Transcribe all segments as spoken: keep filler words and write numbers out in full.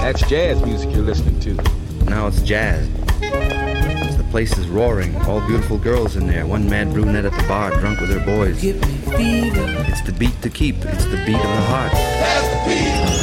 That's jazz music you're listening to. Now it's jazz. The place is roaring. All beautiful girls in there. One mad brunette at the bar, drunk with her boys. Give me fever. It's the beat to keep. It's the beat of the heart. That's the beat.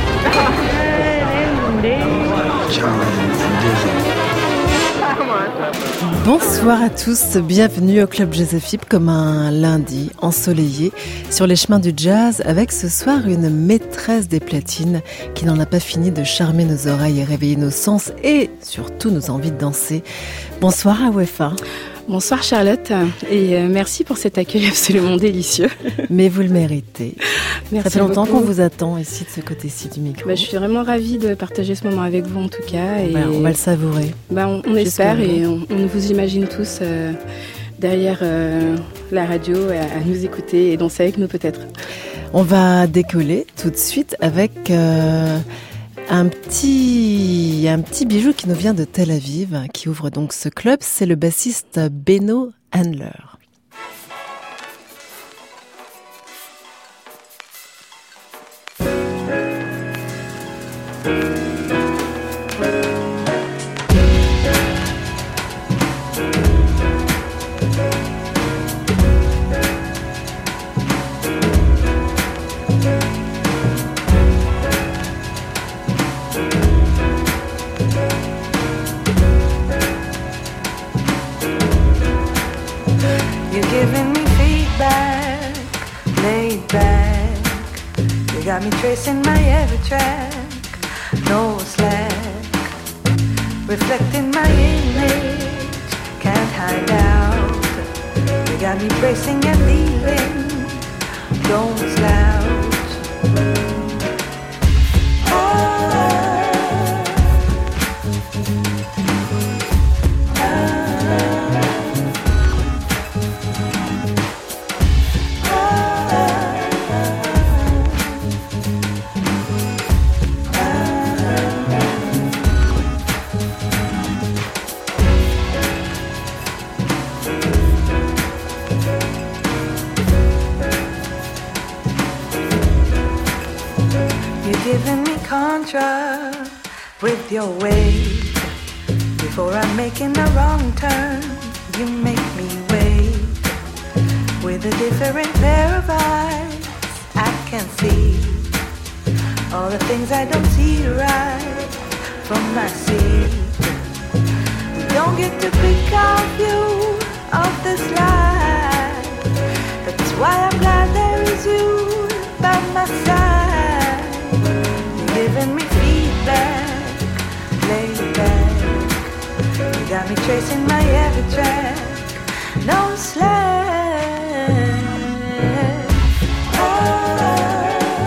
Bonsoir à tous, bienvenue au Club Jazz F I P comme un lundi ensoleillé sur les chemins du jazz avec ce soir une maîtresse des platines qui n'en a pas fini de charmer nos oreilles et réveiller nos sens et surtout nos envies de danser. Bonsoir Awefa. Bonsoir Charlotte et euh, merci pour cet accueil absolument délicieux. Mais vous le méritez. Merci Ça fait longtemps beaucoup. qu'on vous attend ici de ce côté-ci du micro. Bah, je suis vraiment ravie de partager ce moment avec vous en tout cas. Et bah, on va le savourer. Bah, on, on espère et on, on vous imagine tous euh, derrière euh, la radio à, à nous écouter et danser avec nous peut-être. On va décoller tout de suite avec... Euh, Un petit, un petit bijou qui nous vient de Tel Aviv, qui ouvre donc ce club, c'est le bassiste Beno Handler. Got me tracing my every track, no slack. Reflecting my image, can't hide out. You got me bracing and leaving, don't slouch. Ah, ah. Giving me contra with your weight. Before I'm making a wrong turn, you make me wait. With a different pair of eyes, I can see all the things I don't see right from my seat. We don't get to pick our view of this life. That's why I'm glad there is you by my side. Giving me feedback, lay back. You got me tracing my every track, no slack. Ah,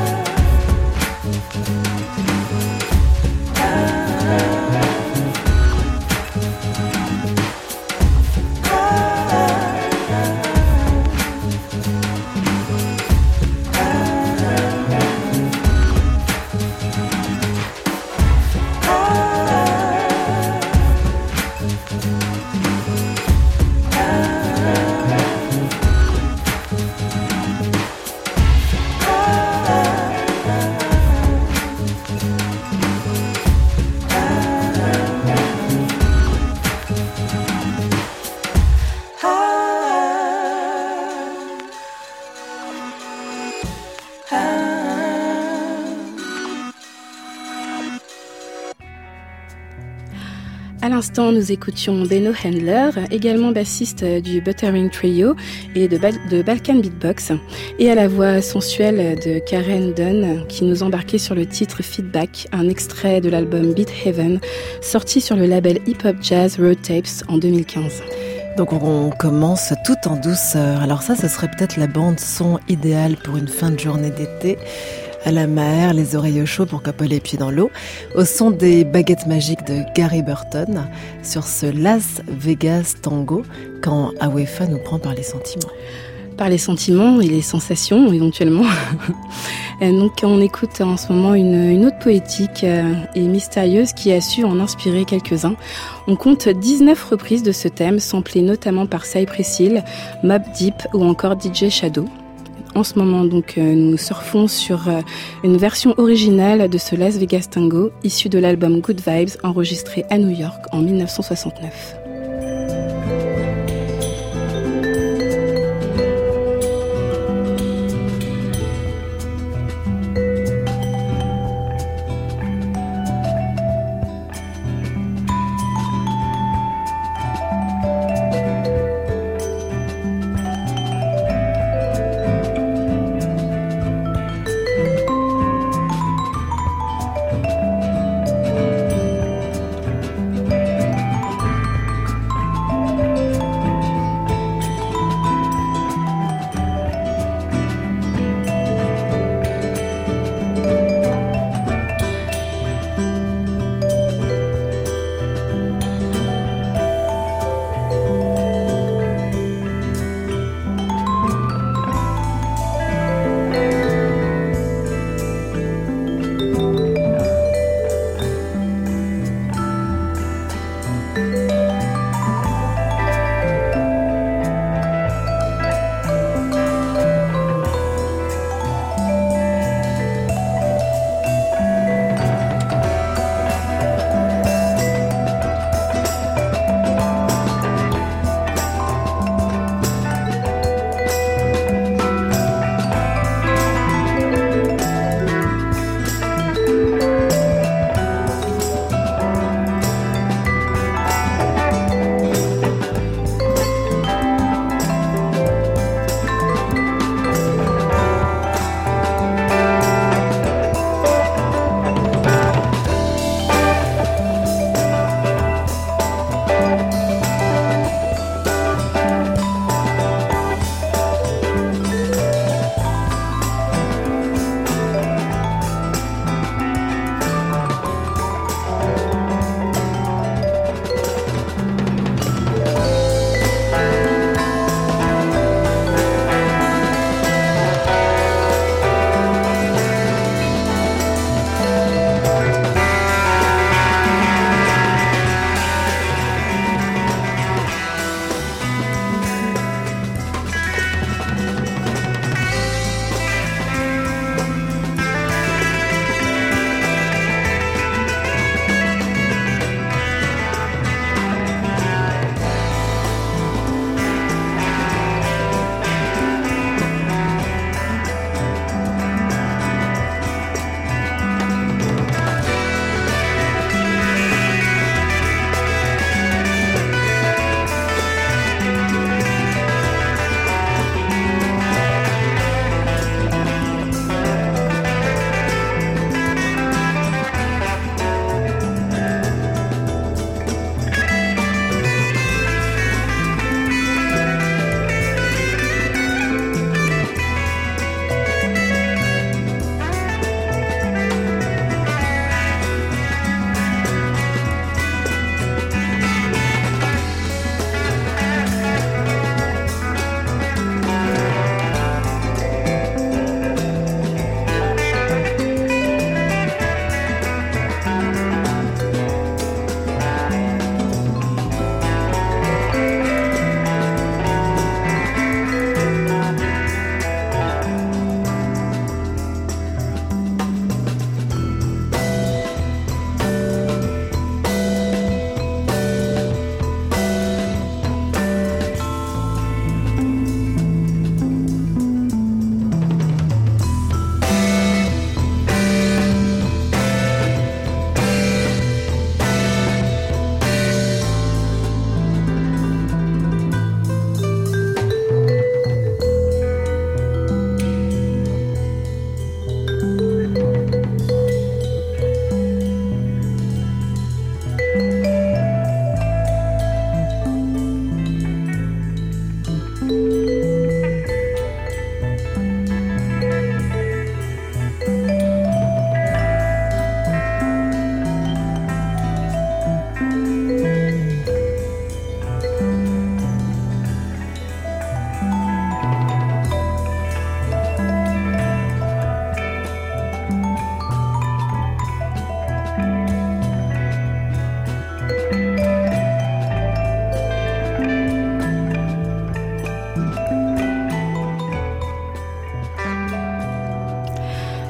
À l'instant, nous écoutions Beno Handler, également bassiste du Buttering Trio et de, Bal- de Balkan Beatbox, et à la voix sensuelle de Karen Dunn, qui nous embarquait sur le titre Feedback, un extrait de l'album Beat Heaven, sorti sur le label Hip Hop Jazz Road Tapes en deux mille quinze. Donc on commence tout en douceur. Alors ça, ce serait peut-être la bande son idéale pour une fin de journée d'été. À la mer, les oreilles au chaud, pourquoi pas les pieds dans l'eau, au son des baguettes magiques de Gary Burton, sur ce Las Vegas Tango, quand Awefa nous prend par les sentiments. Par les sentiments et les sensations, éventuellement. Et donc on écoute en ce moment une, une note poétique et mystérieuse qui a su en inspirer quelques-uns. On compte dix-neuf reprises de ce thème, samplées notamment par Cypress Hill, Mobb Deep ou encore D J Shadow. En ce moment, donc, euh, nous surfons sur euh, une version originale de ce Las Vegas Tango, issu de l'album Good Vibes, enregistré à New York en dix-neuf cent soixante-neuf.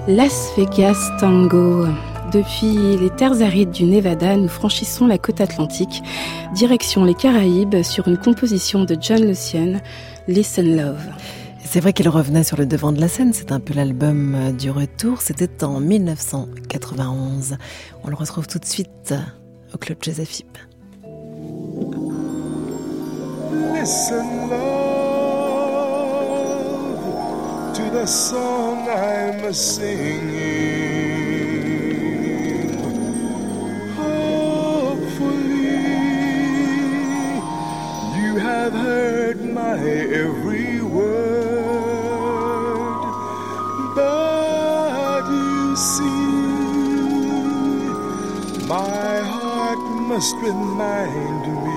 Las Vegas Tango. Depuis les terres arides du Nevada, nous franchissons la côte atlantique, direction les Caraïbes sur une composition de John Lucien, Listen Love. C'est vrai qu'il revenait sur le devant de la scène, c'est un peu l'album du retour, c'était en dix-neuf cent quatre-vingt-onze. On le retrouve tout de suite au Club Jazz F I P. Listen, love, to the song I'm singing. Hopefully, you have heard my every word, but you see, my heart must remind me.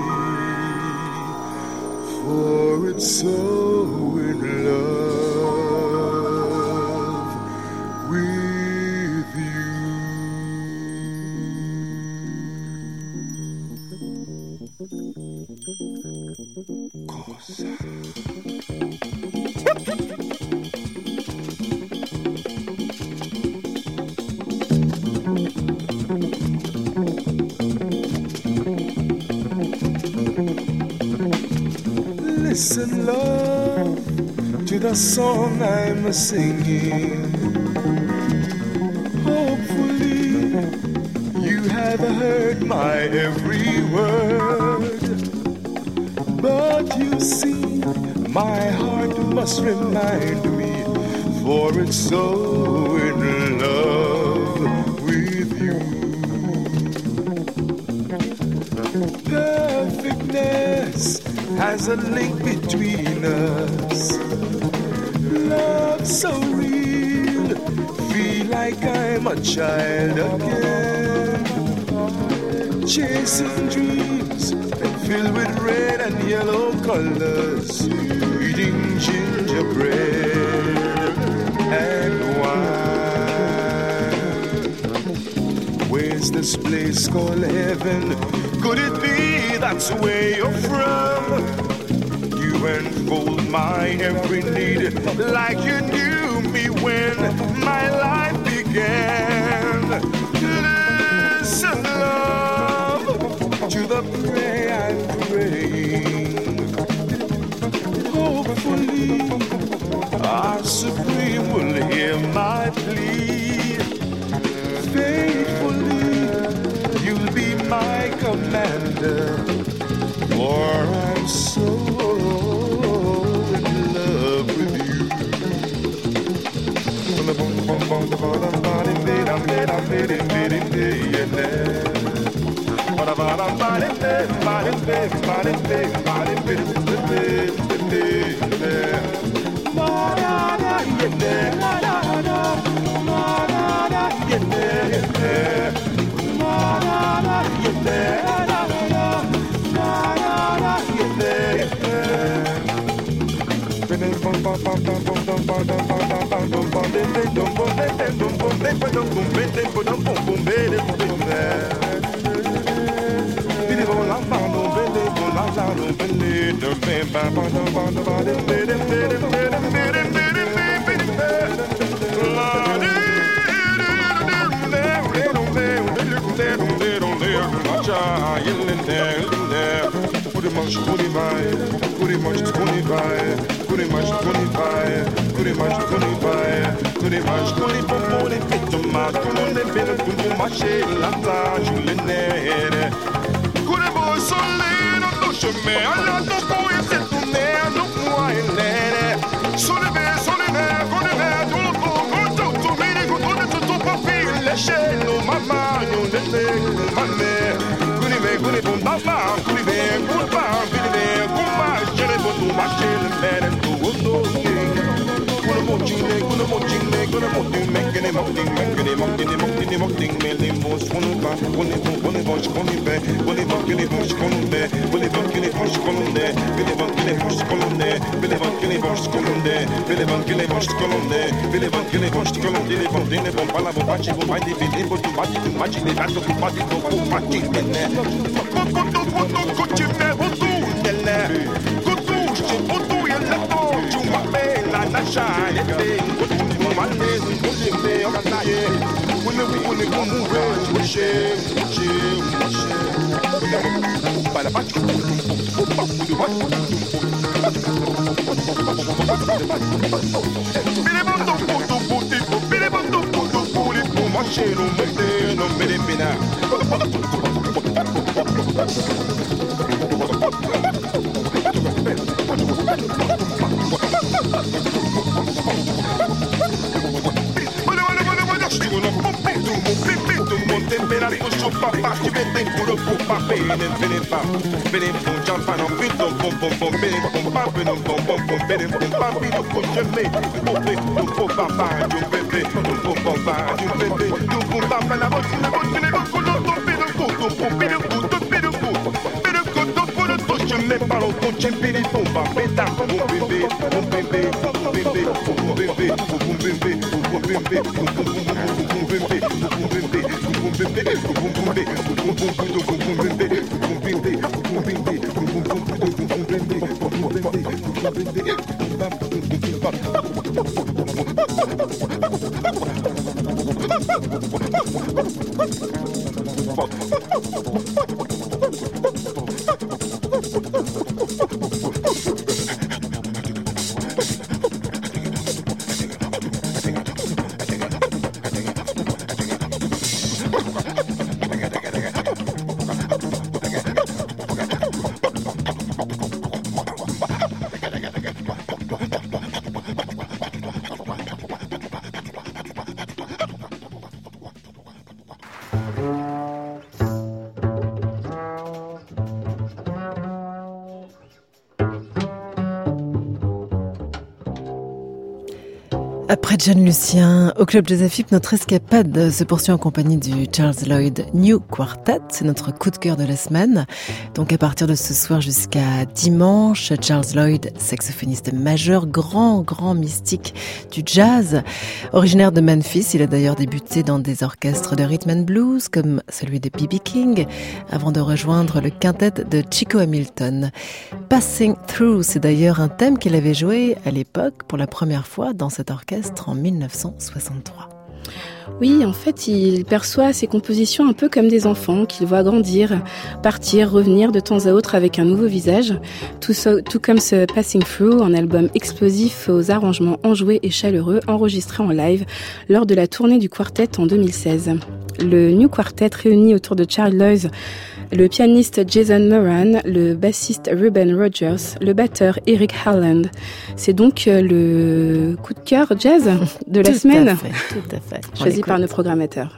For it's so in love with you. 'Cause listen, love, to the song I'm singing. Hopefully, you have heard my every word. But you see, my heart must remind me, for it's so in love with you. Perfectness has a link between us. Love so real, feel like I'm a child again. Chasing dreams filled with red and yellow colors, eating gingerbread and wine. Where's this place called heaven? Could it be that's where you're from? You unfold my every need like you knew me when my life began. Listen, love, to the prayer I'm praying. Hopefully, our Supreme will hear my plea. Faithfully, you'll be my commander, for I'm so in love with you. Après John Lucien, au Club Joséphine, notre escapade se poursuit en compagnie du Charles Lloyd New Quartet. C'est notre coup de cœur de la semaine. Donc à partir de ce soir jusqu'à dimanche, Charles Lloyd, saxophoniste majeur, grand, grand mystique du jazz. Originaire de Memphis, il a d'ailleurs débuté dans des orchestres de rhythm and blues comme celui de B B King, avant de rejoindre le quintet de Chico Hamilton. Passing Through, c'est d'ailleurs un thème qu'il avait joué à l'époque pour la première fois dans cet orchestre en dix-neuf cent soixante-trois. Oui, en fait, il perçoit ses compositions un peu comme des enfants qu'il voit grandir, partir, revenir de temps à autre avec un nouveau visage, tout, so, tout comme ce Passing Through, un album explosif aux arrangements enjoués et chaleureux enregistré en live lors de la tournée du quartet en deux mille seize. Le New Quartet réunit autour de Charles Lloyd le pianiste Jason Moran, le bassiste Ruben Rogers, le batteur Eric Haaland. C'est donc le coup de cœur jazz de la tout semaine, à fait, tout à fait. choisi par nos programmateurs.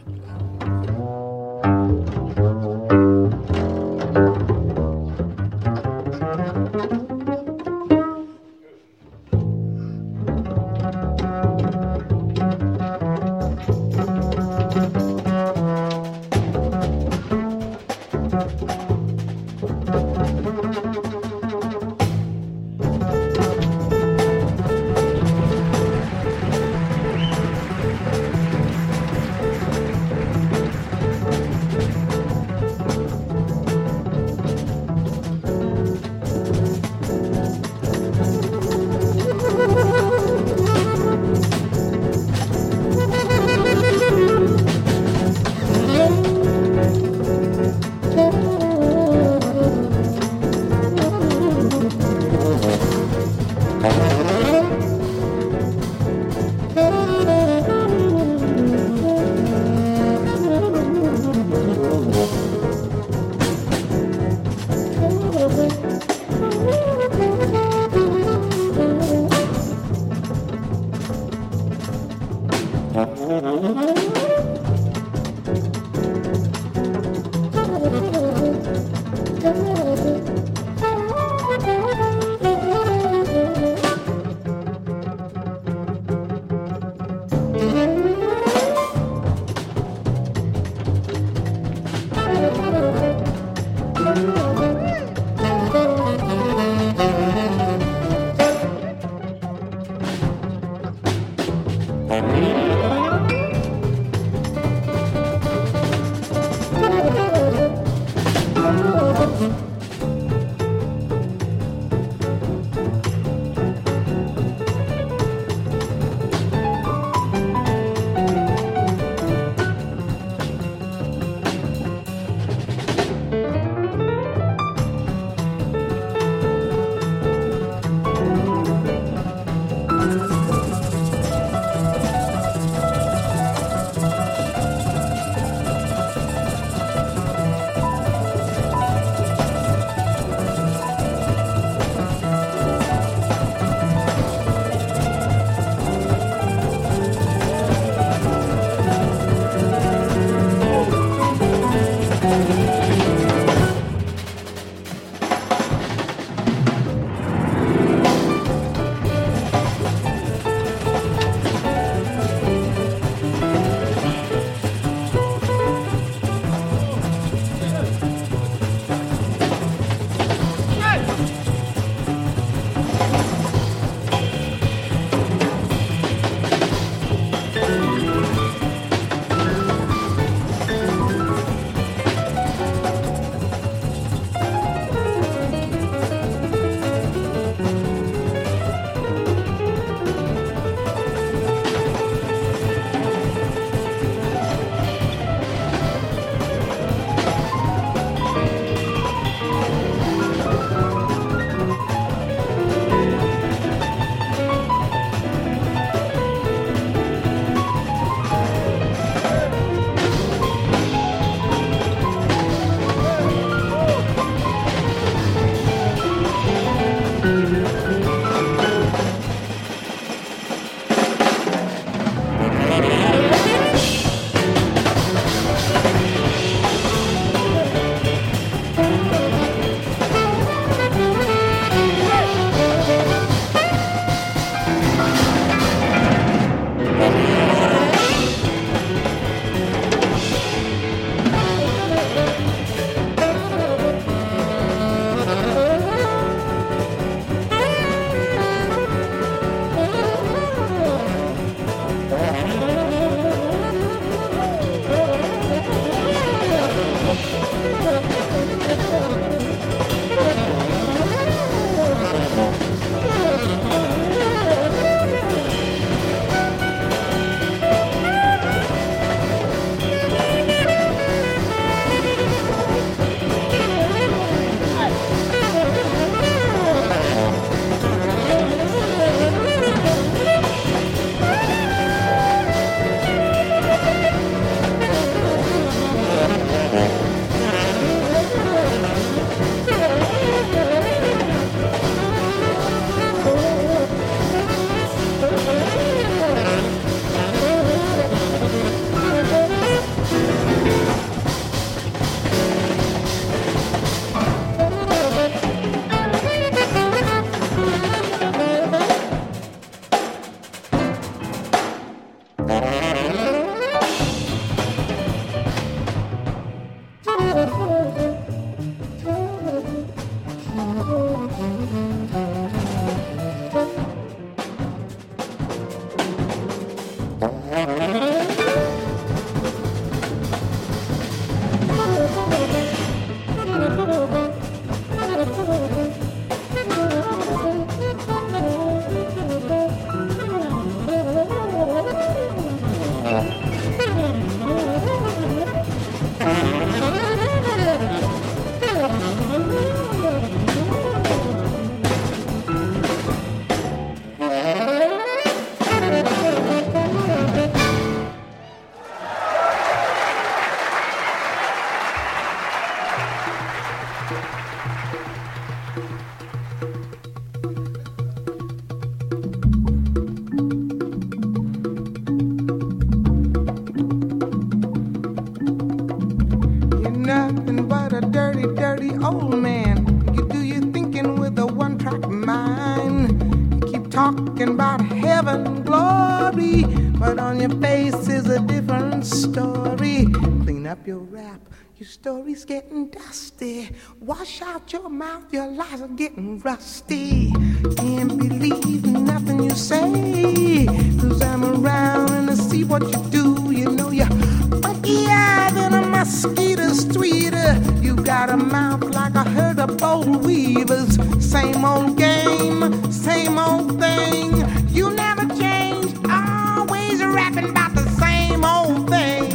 Your story's getting dusty. Wash out your mouth, your lies are getting rusty. Can't believe nothing you say, 'cause I'm around and I see what you do. You know you're funkier than a mosquito's tweeter. You got a mouth like a herd of bold weavers. Same old game, same old thing. You never change, always rapping about the same old thing.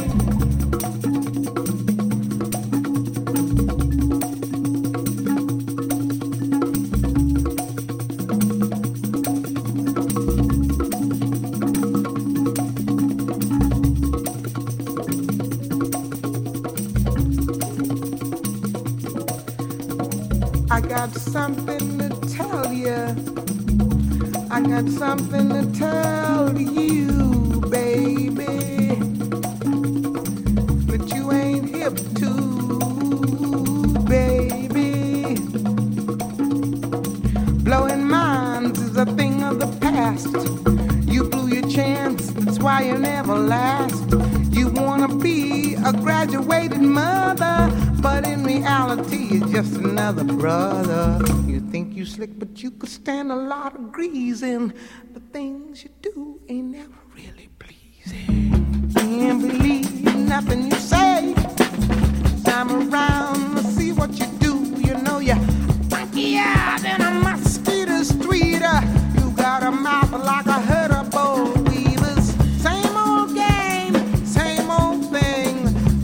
I got something to tell you. I got something to tell you, baby, that you ain't hip to, baby. Blowing minds is a thing of the past. You blew your chance, that's why you never last. You wanna be a graduated mother, but in reality, you're just another brother. You think you slick, but you could stand a lot of greasing. The things you do ain't never really pleasing. Can't believe nothing you say. I'm around to see what you do. You know you're funkier than a mosquito's tweeter. You got a mouth like a herd of bold weavers. Same old game, same old thing.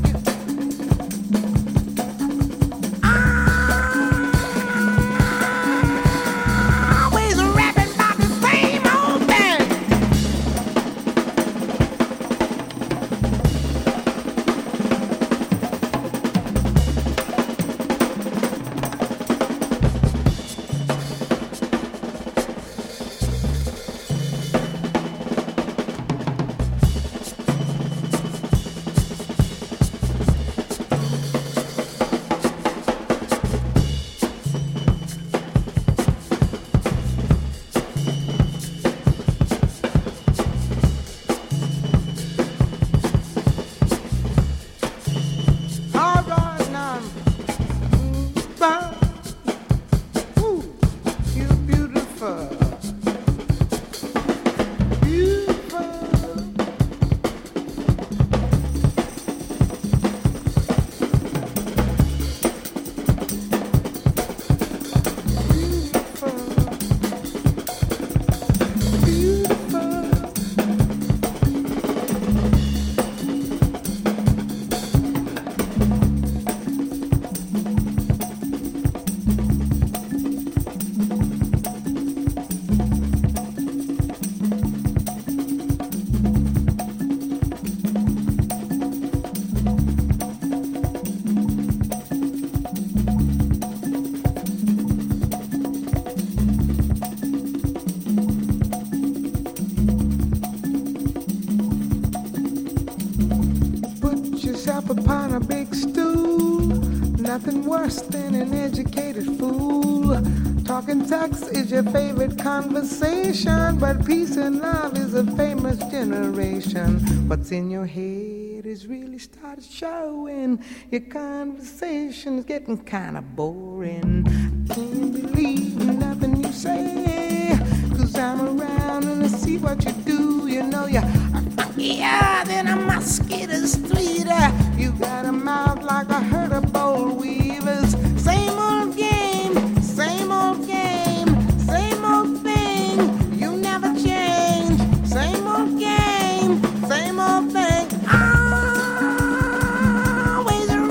Upon a big stool, nothing worse than an educated fool. Talking sex is your favorite conversation, but peace and love is a famous generation. What's in your head is really started showing. Your conversation's getting kind of boring. Can't believe nothing you say, 'cause I'm around and I see what you do. You know you're funkier than a mosquito's tweeter. You got a mouth like a herd of bold weavers. Same old game, same old game, same old thing. You never change. Same old game, same old thing. Always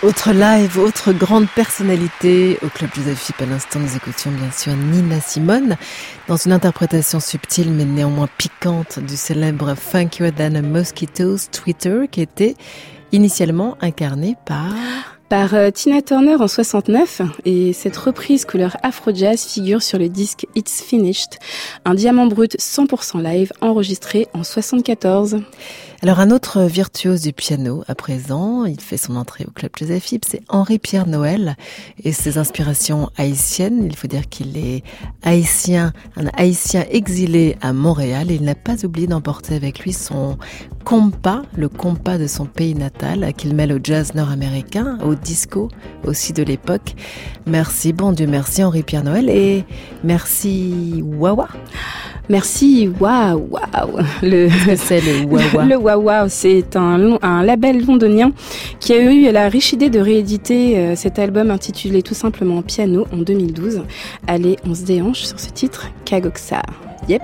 Autre live, autre grande personnalité au Club Joséphine. À l'instant, nous écoutions bien sûr Nina Simone dans une interprétation subtile mais néanmoins piquante du célèbre Funkier Than a Mosquito's Twitter qui était initialement incarné par... par euh, Tina Turner en soixante-neuf, et cette reprise couleur afro-jazz figure sur le disque It's Finished, un diamant brut cent pour cent live enregistré en soixante-quatorze. Alors un autre virtuose du piano à présent, il fait son entrée au Club Joséphine, c'est Henri-Pierre Noël et ses inspirations haïtiennes. Il faut dire qu'il est haïtien, un haïtien exilé à Montréal et il n'a pas oublié d'emporter avec lui son compas, le compas de son pays natal qu'il mêle au jazz nord-américain, au disco aussi de l'époque. Merci, bon Dieu, merci Henri-Pierre Noël et merci Wawa. Merci Waouh Waouh. Le c'est le Wawa. Le Wawa, c'est un, un label londonien qui a eu la riche idée de rééditer euh, cet album intitulé tout simplement Piano en deux mille douze. Allez, on se déhanche sur ce titre, Kagoxa. Yep.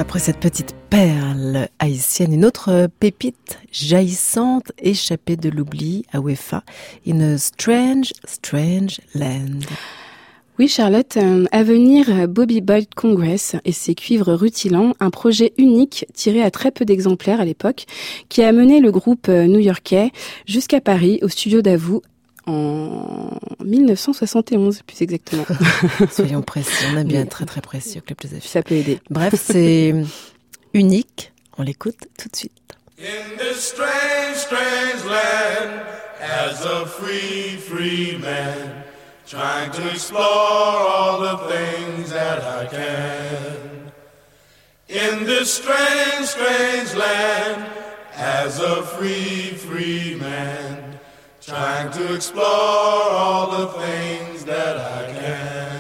Après cette petite perle haïtienne, une autre pépite jaillissante, échappée de l'oubli à Wefa, In a Strange, Strange Land. Oui, Charlotte, euh, à venir, Bobby Boyd Congress et ses cuivres rutilants, un projet unique tiré à très peu d'exemplaires à l'époque, qui a mené le groupe new-yorkais jusqu'à Paris, au studio Davout, en dix-neuf cent soixante et onze, plus exactement. Soyons précis, on aime bien être très très précis au Club des Affiches. Ça peut aider. Bref, c'est unique, on l'écoute tout de suite. In this strange, strange land, as a free, free man, trying to explore all the things that I can. In this strange, strange land, as a free, free man, trying to explore all the things that I can.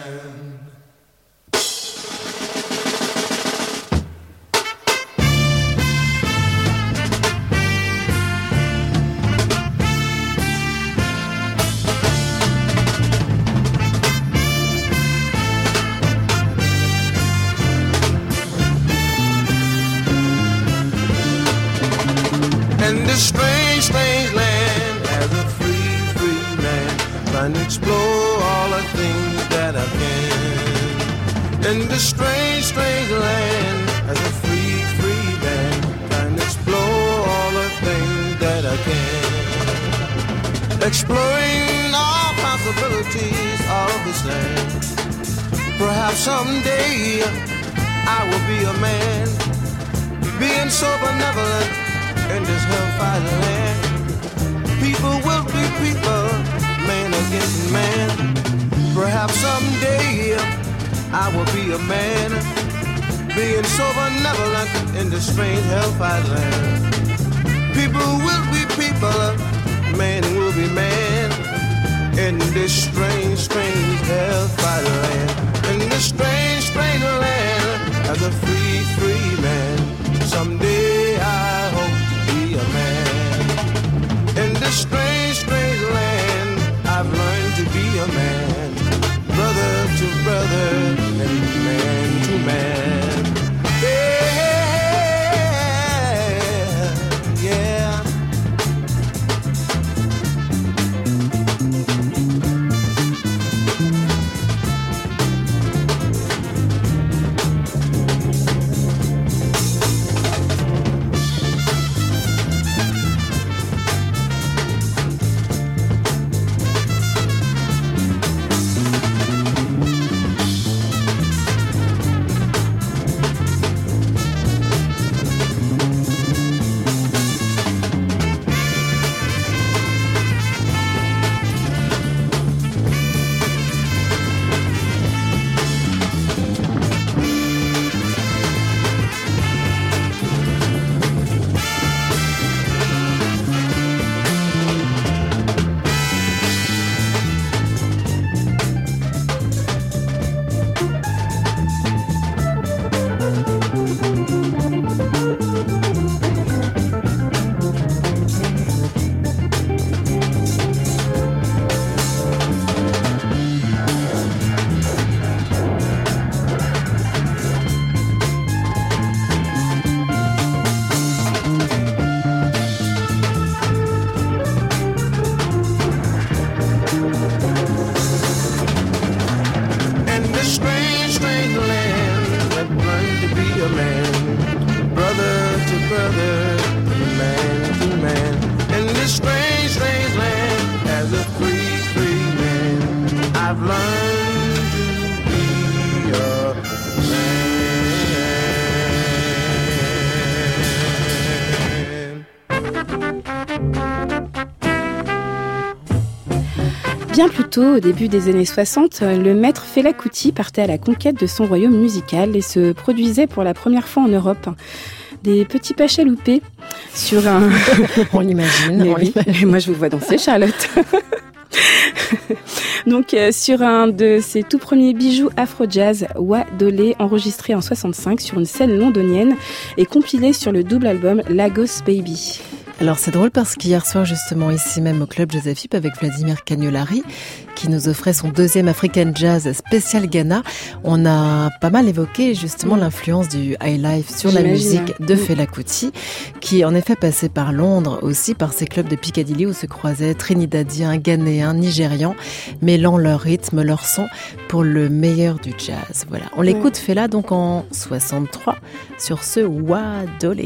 In this strange, strange land, as a free, free man, trying to explore all the things that I can. In this strange, strange land, as a free, free man, trying to explore all the things that I can. Exploring all possibilities of this land. Perhaps someday I will be a man, being so benevolent in this hellfire land. People will be people, man against man. Perhaps someday I will be a man, being so benevolent in this strange hellfire land. People will be people, man will be man, in this strange, strange hellfire land. In this strange, strange land, as a free, free man, someday I hope a man. In this strange, strange land, I've learned to be a man, brother to brother and man to man. Yeah, yeah. Bien plus tôt, au début des années soixante, le maître Fela Kuti partait à la conquête de son royaume musical et se produisait pour la première fois en Europe. Des petits pachas loupés sur un... On l'imagine. Mais on oui, l'imagine. moi je vous vois danser, Charlotte. Donc euh, sur un de ses tout premiers bijoux afro-jazz, Wa Dole, enregistré en soixante-cinq sur une scène londonienne et compilé sur le double album Lagos Baby. Alors c'est drôle parce qu'hier soir justement ici même au club Jazz F I P avec Vladimir Cagnolari qui nous offrait son deuxième African Jazz spécial Ghana, on a pas mal évoqué justement l'influence du high life sur la musique de Fela Kuti qui en effet passait par Londres aussi par ces clubs de Piccadilly où se croisaient Trinidadiens, Ghanéens, Nigérians mêlant leur rythme, leur son pour le meilleur du jazz. Voilà, on l'écoute Fela donc en soixante-trois sur ce Wa Dole.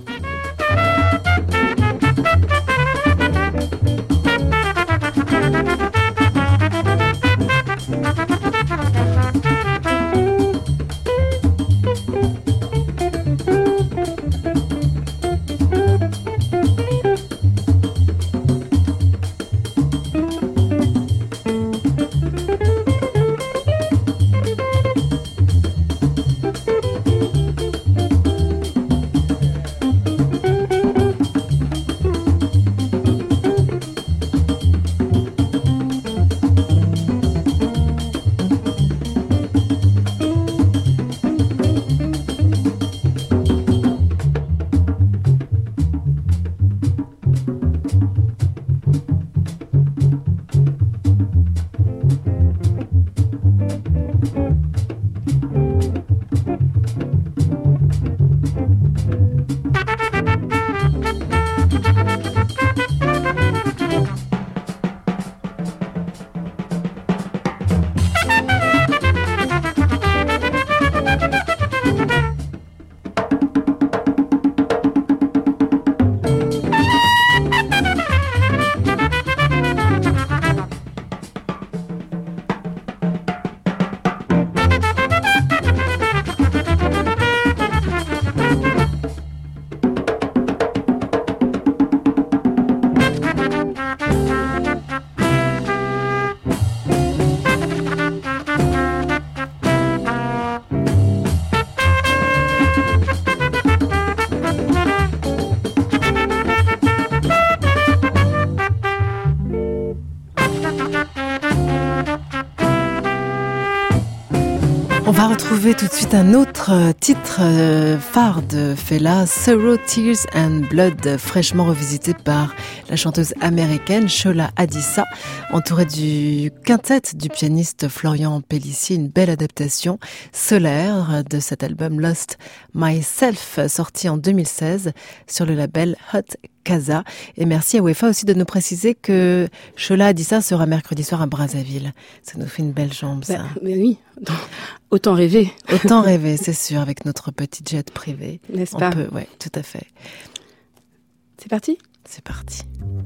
On va retrouver tout de suite un autre titre phare de Fela, Sorrow, Tears and Blood, fraîchement revisité par la chanteuse américaine Shola Adisa, entourée du quintet du pianiste Florian Pellissier, une belle adaptation solaire de cet album Lost Myself, sorti en deux mille seize sur le label Hot Casa. Et merci à UEFA aussi de nous préciser que Shola Adisa sera mercredi soir à Brazzaville. Ça nous fait une belle jambe, ça. Bah, mais oui, autant rêver. Autant rêver, c'est sûr, avec notre petit jet privé. N'est-ce On pas? peut, ouais, tout à fait. C'est parti? C'est parti.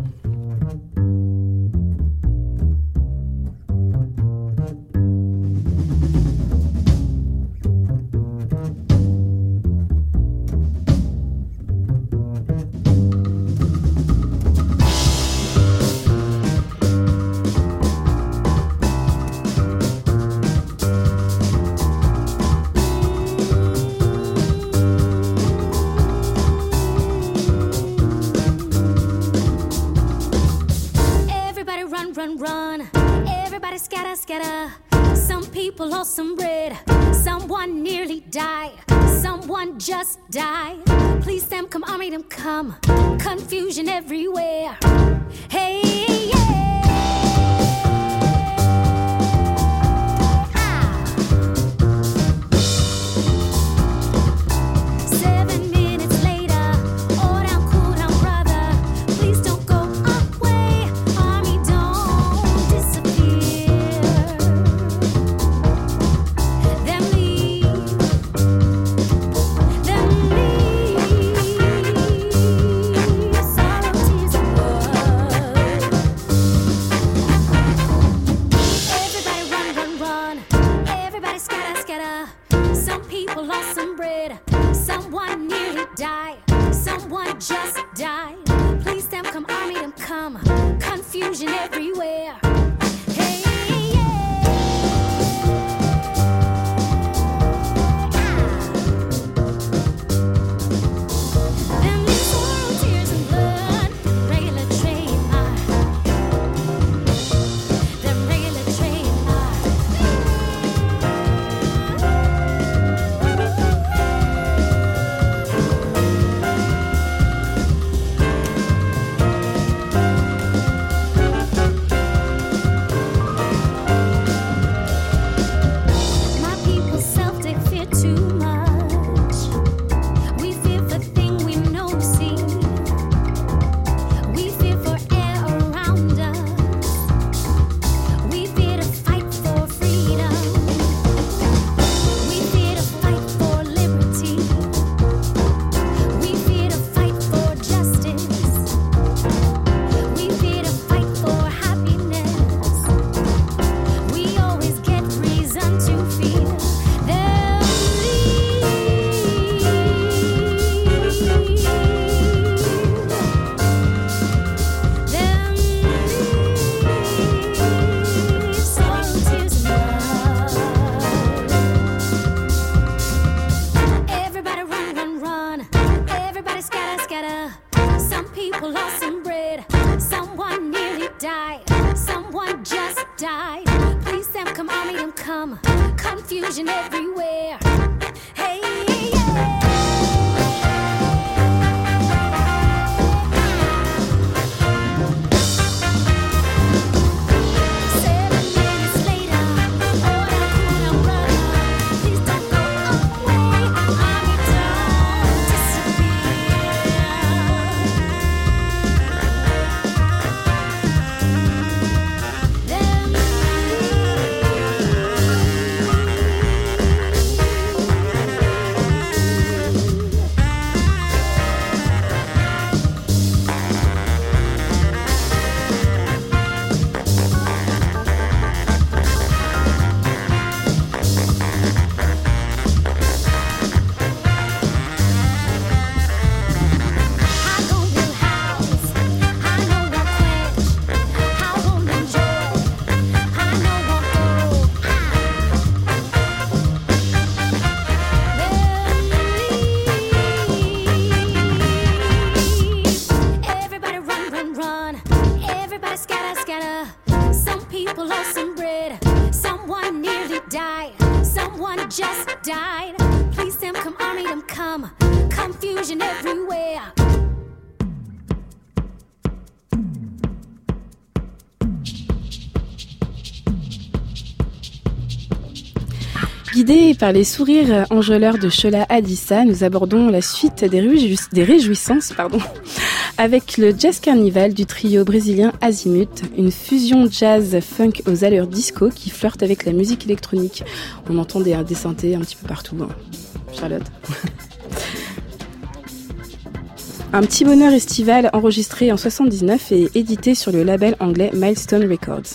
Run, run, everybody scatter, scatter. Some people lost some bread, someone nearly died, someone just died. Please them come, army them come, confusion everywhere. Hey, yeah. them, army them, come. Confusion everywhere. Guidés par les sourires enjôleurs de Shola Adissa, nous abordons la suite des, réjouiss- des réjouissances pardon, avec le Jazz Carnival du trio brésilien Azimut, une fusion jazz-funk aux allures disco qui flirte avec la musique électronique. On entend des, des synthés un petit peu partout. Hein. Charlotte. Un petit bonheur estival enregistré en soixante-dix-neuf et édité sur le label anglais Milestone Records.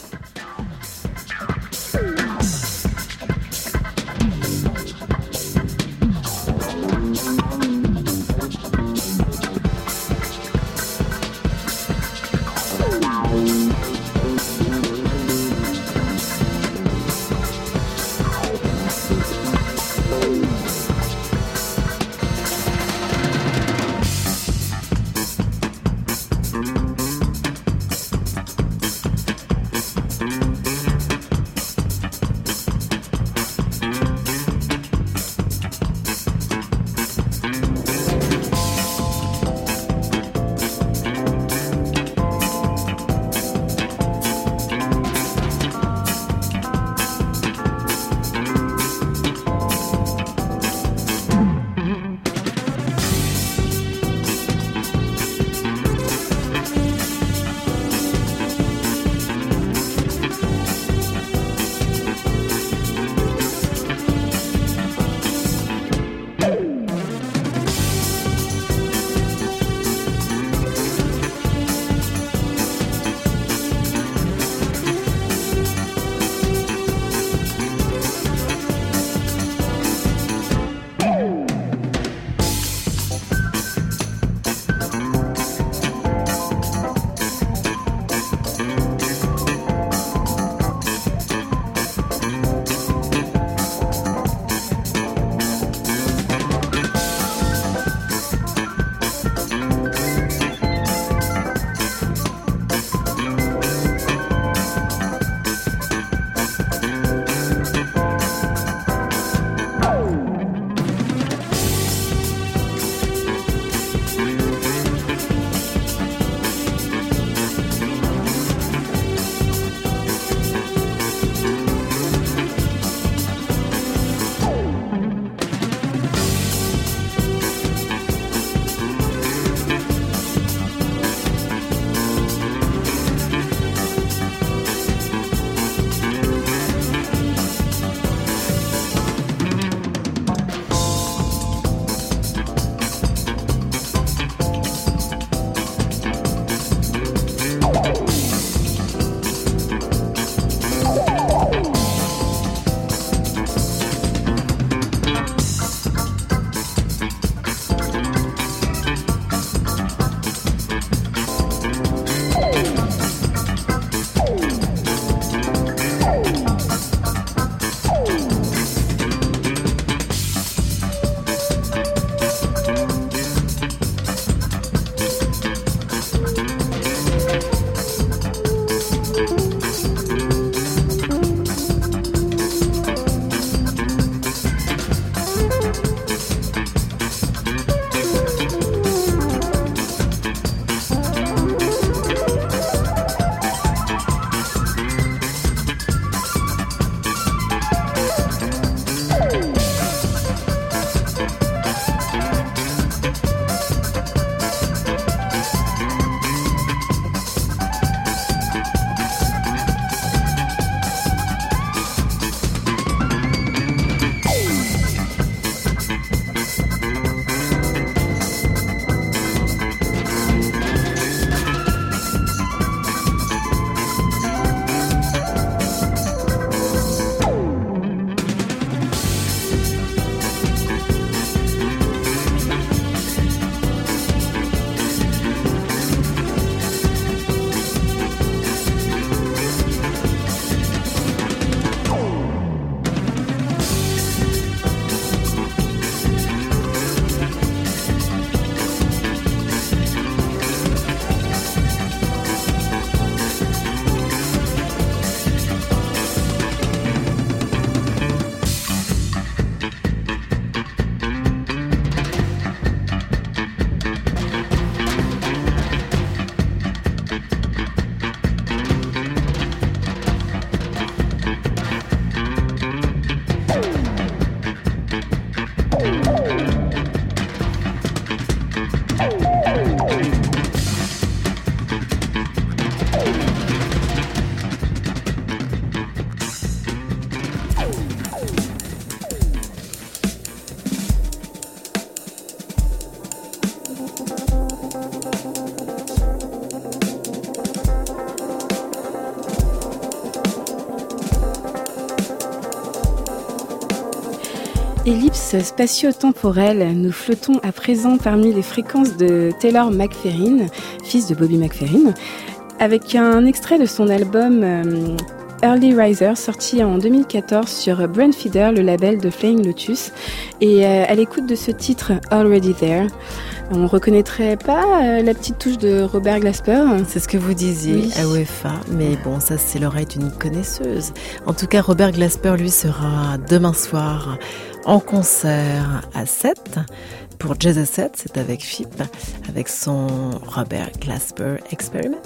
Ellipse spatio-temporelle, nous flottons à présent parmi les fréquences de Taylor McFerrin, fils de Bobby McFerrin, avec un extrait de son album euh, Early Riser, sorti en deux mille quatorze sur Brainfeeder, le label de Flying Lotus. Et euh, à l'écoute de ce titre Already There, on reconnaîtrait pas euh, la petite touche de Robert Glasper? C'est ce que vous disiez, oui. À O F A, mais bon, ça c'est l'oreille d'une connaisseuse. En tout cas, Robert Glasper, lui, sera demain soir en concert à sept pour Jazz à sept, c'est avec F I P, avec son Robert Glasper Experiment.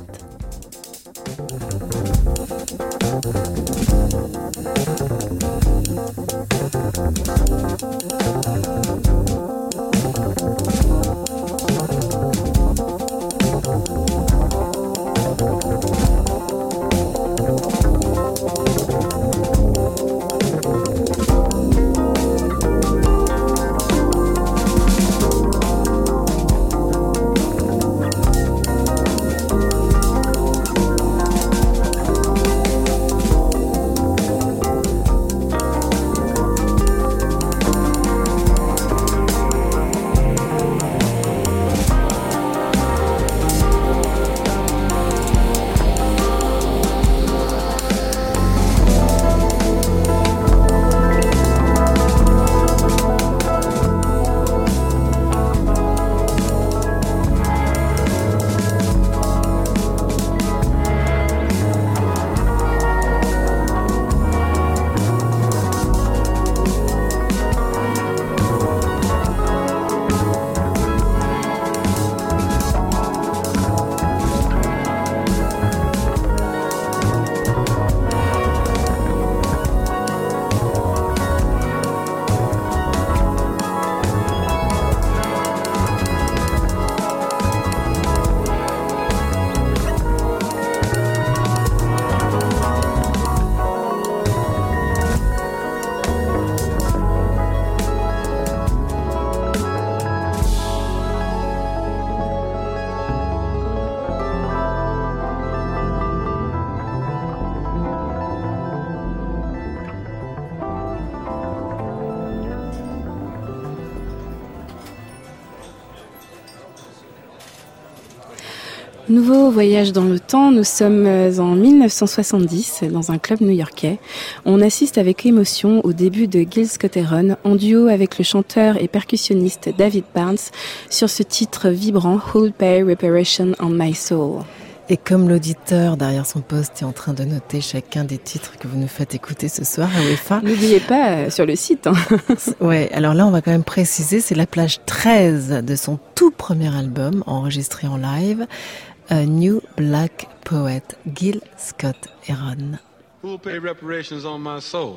Nouveau voyage dans le temps, nous sommes en mille neuf cent soixante-dix dans un club new-yorkais. On assiste avec émotion au début de Gil Scott-Heron en duo avec le chanteur et percussionniste David Barnes sur ce titre vibrant Who'll Pay Reparation on My Soul. Et comme l'auditeur derrière son poste est en train de noter chacun des titres que vous nous faites écouter ce soir à O F A. N'oubliez pas euh, sur le site. Hein. Ouais, alors là on va quand même préciser, c'est la plage treize de son tout premier album enregistré en live, A New Black Poet, Gil Scott-Heron. Who'll pay reparations on my soul?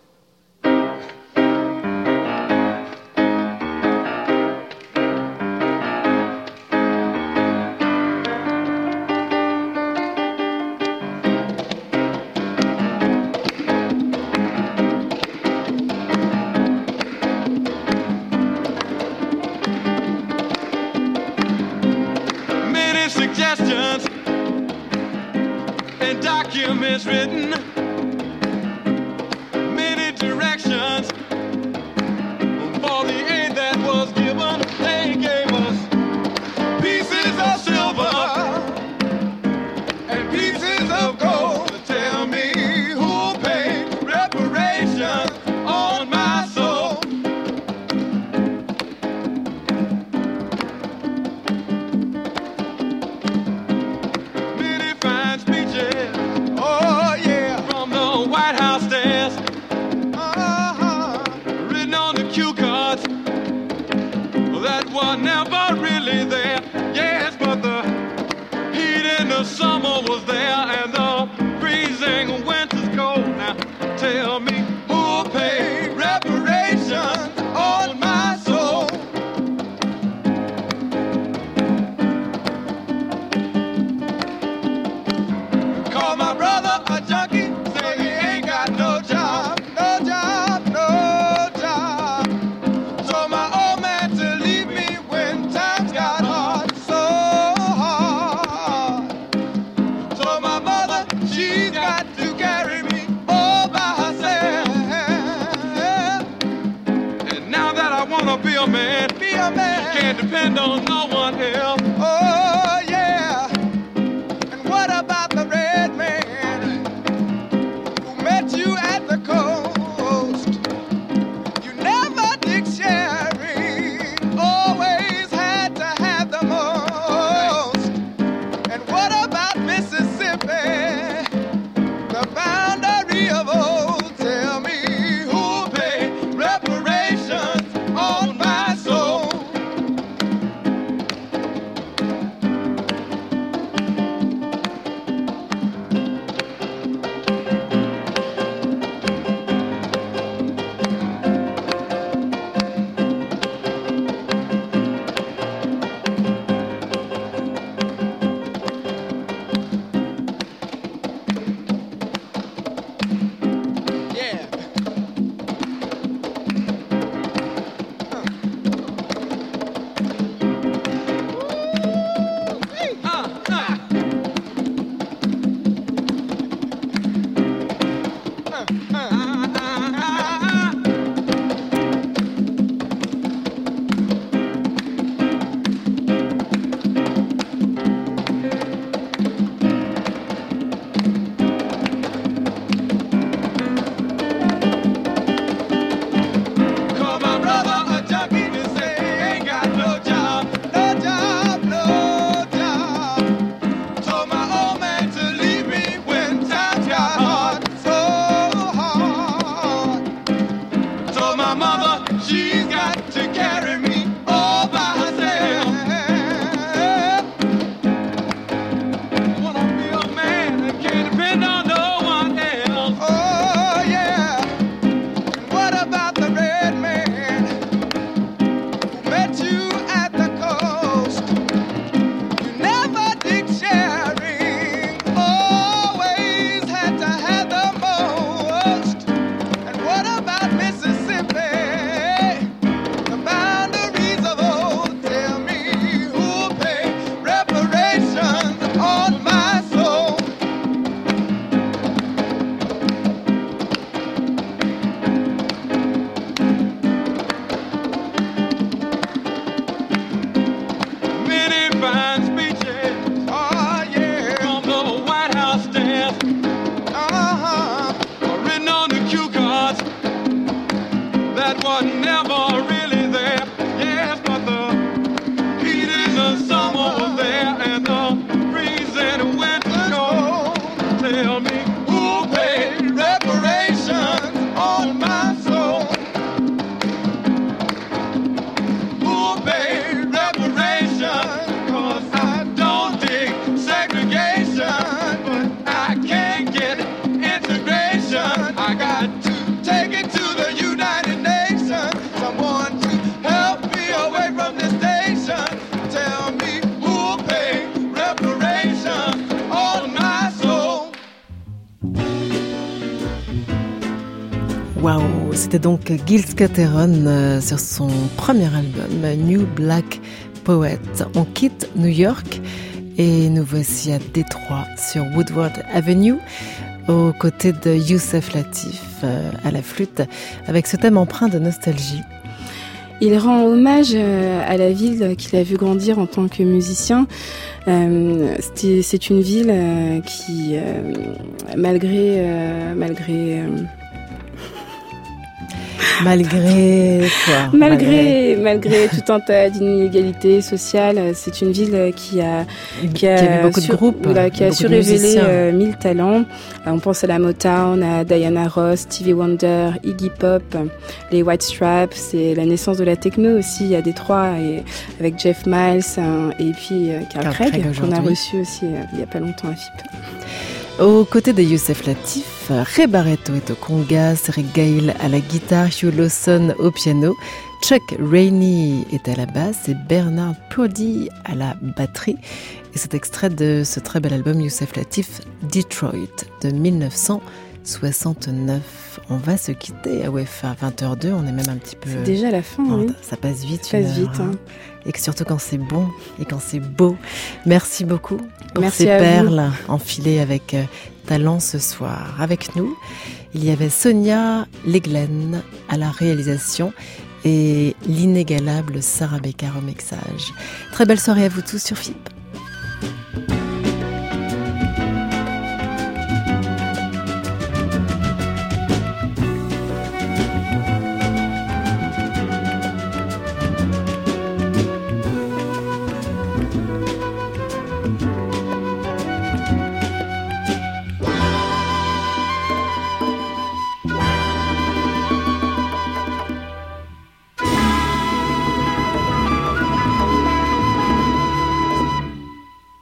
Documents written, many directions for the aid that was given. They gave us pieces of silver and pieces of gold. Tell me who'll pay reparations on my soul. Many fine speeches, oh yeah, from the White House stairs, uh-huh, written on the cue cards that were never really there. Yes, but the heat in the summer was there and the freezing winter's cold. Now tell me who'll pay reparations on my soul. wanna be a man, be a man. Can't depend on no one else. Oh yeah. And what about the red man who met you at the coast? You never did sharing, always had to have the most. And what about Mississippi, the boundary of old? Tell me who paid reparations on my soul. Waouh, c'était donc Gil Scott-Heron euh, sur son premier album New Black Poet. On quitte New York et nous voici à Détroit sur Woodward Avenue aux côtés de Youssef Latif euh, à la flûte avec ce thème empreint de nostalgie. Il rend hommage à la ville qu'il a vu grandir en tant que musicien. Euh, c'est, c'est une ville euh, qui, euh, malgré, euh, malgré euh, Malgré quoi Malgré, malgré tout un tas d'inégalités sociales, c'est une ville qui a, qui a, qui a beaucoup sur, de groupes, voilà, qui a su révéler euh, mille talents. On pense à la Motown, à Diana Ross, Stevie Wonder, Iggy Pop, les White Stripes. C'est la naissance de la techno aussi à Détroit, et avec Jeff Miles hein, et puis euh, Carl, Carl Craig, Craig qu'on a reçu aussi euh, il y a pas longtemps à F I P. Aux côtés de Youssef Latif, Ray Barretto est au conga, Eric Gale à la guitare, Hugh Lawson au piano, Chuck Rainey est à la basse et Bernard Purdy à la batterie. Et cet extrait de ce très bel album Youssef Latif, Detroit, de dix-neuf cent soixante-neuf. On va se quitter à W F A vingt heures deux, on est même un petit peu... C'est déjà la fin, oh, oui. Ça passe vite. Ça passe vite, hein. Et que surtout quand c'est bon et quand c'est beau. Merci beaucoup pour Merci ces à perles vous. Enfilées avec euh, talent ce soir. Avec nous, il y avait Sonia Leglen à la réalisation et l'inégalable Sarah Becker au mixage. Très belle soirée à vous tous sur F I P.